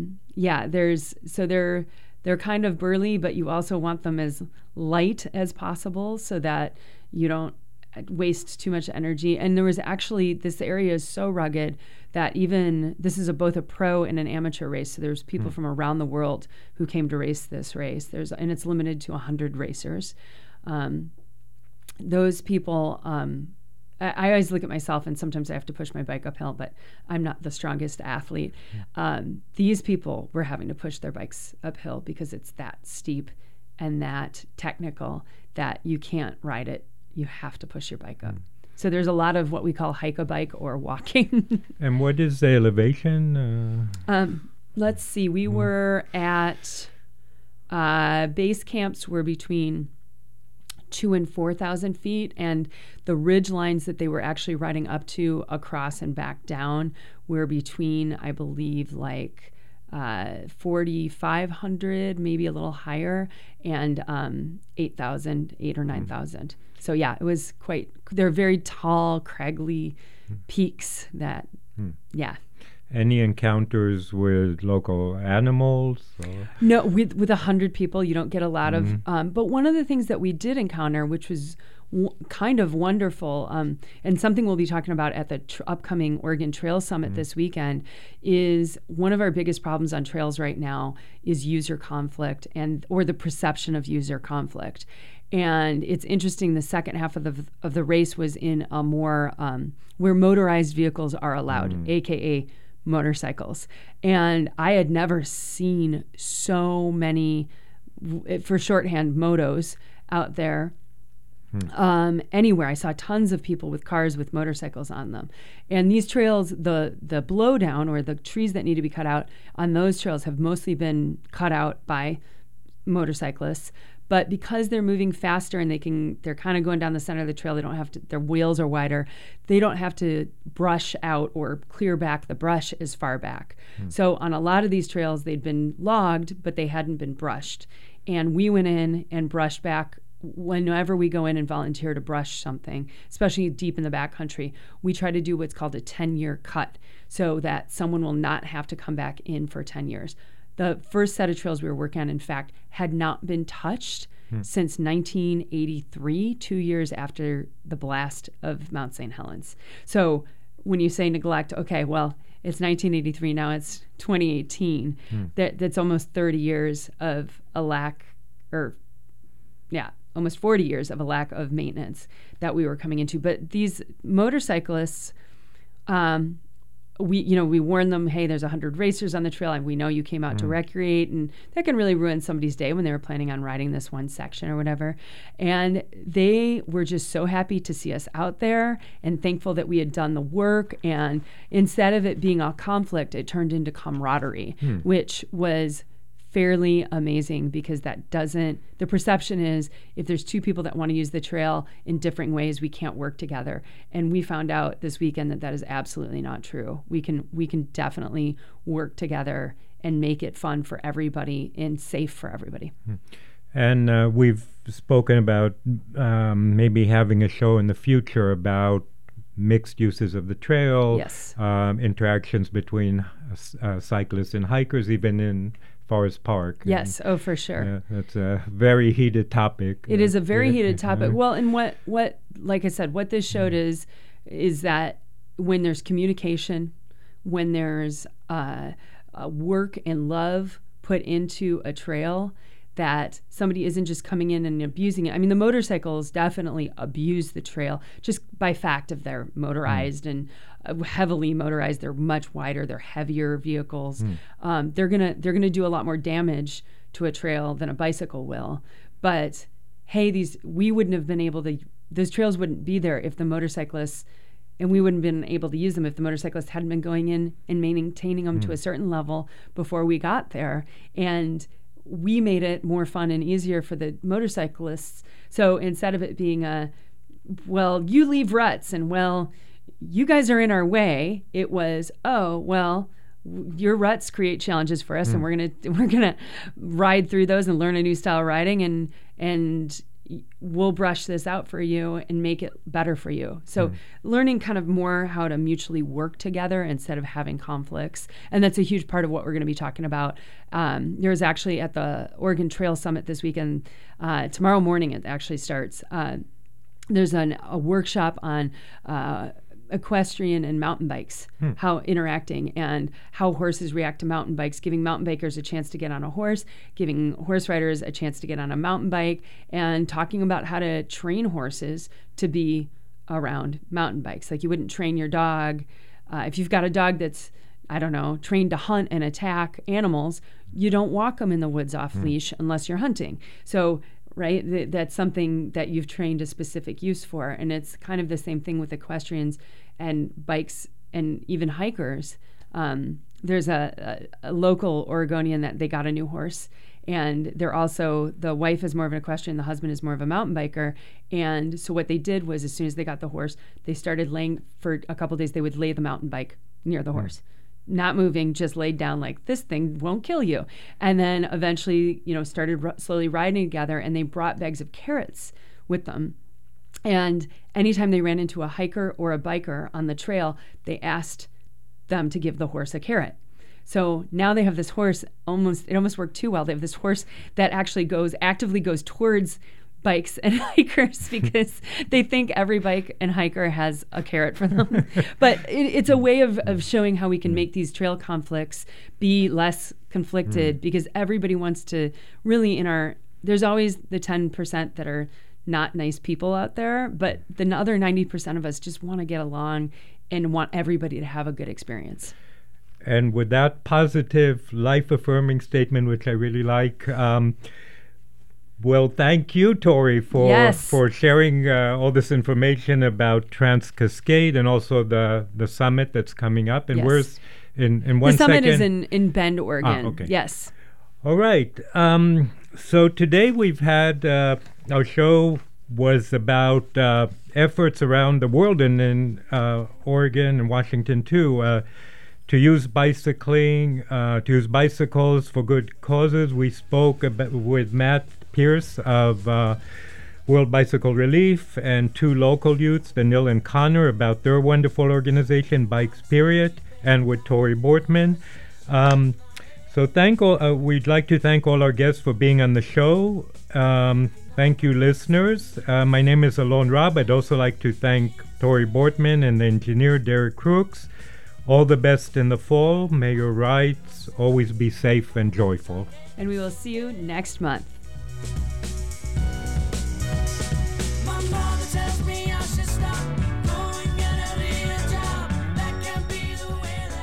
they're kind of burly, but you also want them as light as possible so that you don't waste too much energy. And there was actually, this area is so rugged that even this is both a pro and an amateur race, so there's people from around the world who came to race this race. And it's limited to 100 racers. Those people, I always look at myself, and sometimes I have to push my bike uphill, but I'm not the strongest athlete. These people were having to push their bikes uphill because it's that steep and that technical that you can't ride it. You have to push your bike up. So there's a lot of what we call hike-a-bike or walking. And what is the elevation? Let's see. We were at base camps were between 2,000 and 4,000 feet, and the ridge lines that they were actually riding up to, across and back down, were between, I believe, like 4,500, maybe a little higher, and 8,000, 8,000 or 9,000. So yeah, it was quite. They're very tall, craggly peaks. That Any encounters with local animals? Or? No, with 100 people, you don't get a lot of. But one of the things that we did encounter, which was kind of wonderful, and something we'll be talking about at the upcoming Oregon Trail Summit this weekend, is one of our biggest problems on trails right now is user conflict or the perception of user conflict. And it's interesting, the second half of the race was in a more where motorized vehicles are allowed, aka motorcycles. And I had never seen so many, for shorthand, motos out there. Anywhere. I saw tons of people with cars with motorcycles on them. And these trails, the blowdown, or the trees that need to be cut out on those trails, have mostly been cut out by motorcyclists. But because they're moving faster and they're kind of going down the center of the trail, they don't have to, their wheels are wider, they don't have to brush out or clear back the brush as far back. So on a lot of these trails, they'd been logged, but they hadn't been brushed. And we went in and brushed back. Whenever we go in and volunteer to brush something, especially deep in the backcountry, we try to do what's called a 10-year cut so that someone will not have to come back in for 10 years. The first set of trails we were working on, in fact, had not been touched since 1983, 2 years after the blast of Mount St. Helens. So when you say neglect, okay, well, it's 1983, now it's 2018. That's almost 30 years of a lack, almost 40 years of a lack of maintenance that we were coming into. But these motorcyclists, we warn them, hey, there's 100 racers on the trail, and we know you came out to recreate, and that can really ruin somebody's day when they were planning on riding this one section or whatever. And they were just so happy to see us out there and thankful that we had done the work. And instead of it being a conflict, it turned into camaraderie, which was fairly amazing, because the perception is if there's two people that want to use the trail in different ways, we can't work together. And we found out this weekend that is absolutely not true. We can definitely work together and make it fun for everybody and safe for everybody. And we've spoken about maybe having a show in the future about mixed uses of the trail, yes, interactions between cyclists and hikers, even in Forest Park. Yes, for sure. That's a very heated topic. It is a very heated topic. Well, and what like I said, what this showed is that when there's communication, when there's work and love put into a trail, that somebody isn't just coming in and abusing it. I mean, the motorcycles definitely abuse the trail just by fact of they're motorized and heavily motorized. They're much wider. They're heavier vehicles. They're gonna do a lot more damage to a trail than a bicycle will. But hey, we wouldn't have been able to. Those trails wouldn't be there if the motorcyclists, and we wouldn't have been able to use them if the motorcyclists hadn't been going in and maintaining them to a certain level before we got there. And we made it more fun and easier for the motorcyclists. So instead of it being well, you leave ruts and, well, you guys are in our way, it was, oh, well, your ruts create challenges for us, and we're gonna ride through those and learn a new style of riding, and we'll brush this out for you and make it better for you. So learning kind of more how to mutually work together instead of having conflicts. And that's a huge part of what we're going to be talking about. There's actually at the Oregon Trail Summit this weekend, tomorrow morning it actually starts. There's a workshop on equestrian and mountain bikes, how interacting and how horses react to mountain bikes, giving mountain bikers a chance to get on a horse, giving horse riders a chance to get on a mountain bike, and talking about how to train horses to be around mountain bikes. Like you wouldn't train your dog. If you've got a dog that's, I don't know, trained to hunt and attack animals, you don't walk them in the woods off leash unless you're hunting. So right? That's something that you've trained a specific use for. And it's kind of the same thing with equestrians and bikes and even hikers. There's a local Oregonian that they got a new horse, and they're also, the wife is more of an equestrian, the husband is more of a mountain biker. And so what they did was, as soon as they got the horse, they started laying, for a couple of days, they would lay the mountain bike near the horse. Not moving, just laid down like, this thing won't kill you. And then eventually, started slowly riding together, and they brought bags of carrots with them. And anytime they ran into a hiker or a biker on the trail, they asked them to give the horse a carrot. So now they have this horse, it almost worked too well. They have this horse that actually actively goes towards bikes and hikers because they think every bike and hiker has a carrot for them. But it's a way of showing how we can make these trail conflicts be less conflicted, because everybody wants to really, there's always the 10% that are not nice people out there, but the other 90% of us just want to get along and want everybody to have a good experience. And with that positive, life-affirming statement, which I really like, well, thank you, Tori, for sharing all this information about Trans-Cascade and also the summit that's coming up. And where's in one second? The summit is in Bend, Oregon. Okay. Yes. All right. So today we've had our show was about efforts around the world and in Oregon and Washington too. To use bicycling, to use bicycles for good causes. We spoke with Matt Pierce of World Bicycle Relief and two local youths, Daniil and Connor, about their wonderful organization, Bikes Period, and with Tori Bortman. So we'd like to thank all our guests for being on the show. Thank you, listeners. My name is Alon Robb. I'd also like to thank Tori Bortman and the engineer, Derek Crooks. All the best in the fall. May your rides always be safe and joyful. And we will see you next month. Tells me I should stop going, get a real job. That can't be the way that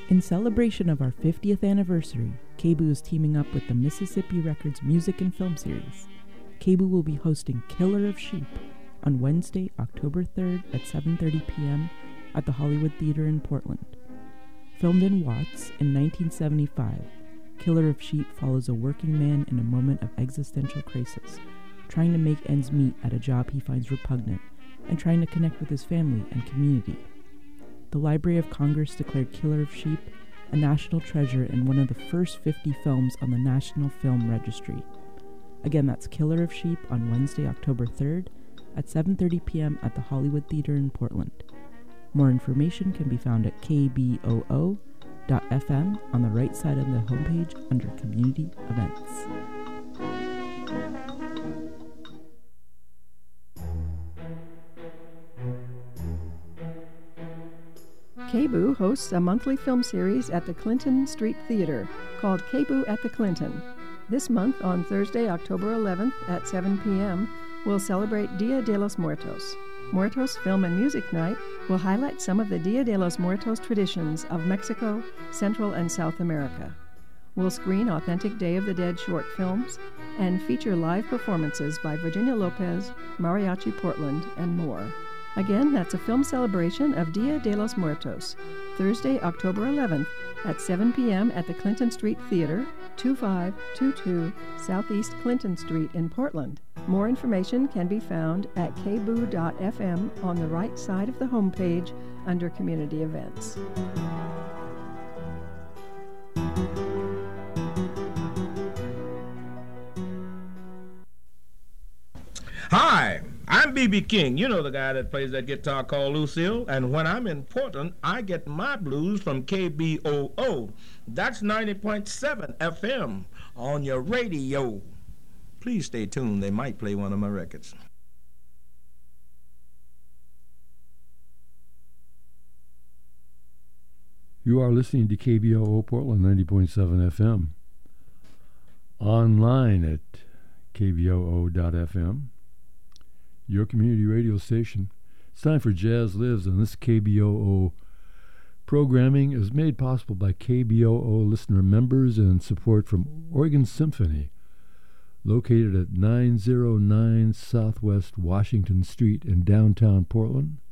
In celebration of our 50th anniversary, KBOO is teaming up with the Mississippi Records Music and Film Series. KBOO will be hosting Killer of Sheep on Wednesday, October 3rd at 7:30 p.m. at the Hollywood Theater in Portland. Filmed in Watts in 1975, Killer of Sheep follows a working man in a moment of existential crisis, trying to make ends meet at a job he finds repugnant, and trying to connect with his family and community. The Library of Congress declared Killer of Sheep a national treasure and one of the first 50 films on the National Film Registry. Again, that's Killer of Sheep on Wednesday, October 3rd at 7:30 p.m. at the Hollywood Theater in Portland. More information can be found at kboo.fm on the right side of the homepage under Community Events. KBOO hosts a monthly film series at the Clinton Street Theater called KBOO at the Clinton. This month, on Thursday, October 11th at 7 p.m., we'll celebrate Dia de los Muertos. Muertos Film and Music Night will highlight some of the Dia de los Muertos traditions of Mexico, Central and South America. We'll screen authentic Day of the Dead short films and feature live performances by Virginia Lopez, Mariachi Portland, and more. Again, that's a film celebration of Dia de los Muertos, Thursday, October 11th at 7 p.m. at the Clinton Street Theater, 2522 Southeast Clinton Street in Portland. More information can be found at kboo.fm on the right side of the homepage under Community Events. Hi, I'm B.B. King. You know the guy that plays that guitar called Lucille. And when I'm in Portland, I get my blues from KBOO. That's 90.7 FM on your radio. Please stay tuned. They might play one of my records. You are listening to KBOO Portland 90.7 FM. Online at kboo.fm. Your community radio station. It's time for Jazz Lives, and this KBOO programming is made possible by KBOO listener members and support from Oregon Symphony, located at 909 Southwest Washington Street in downtown Portland.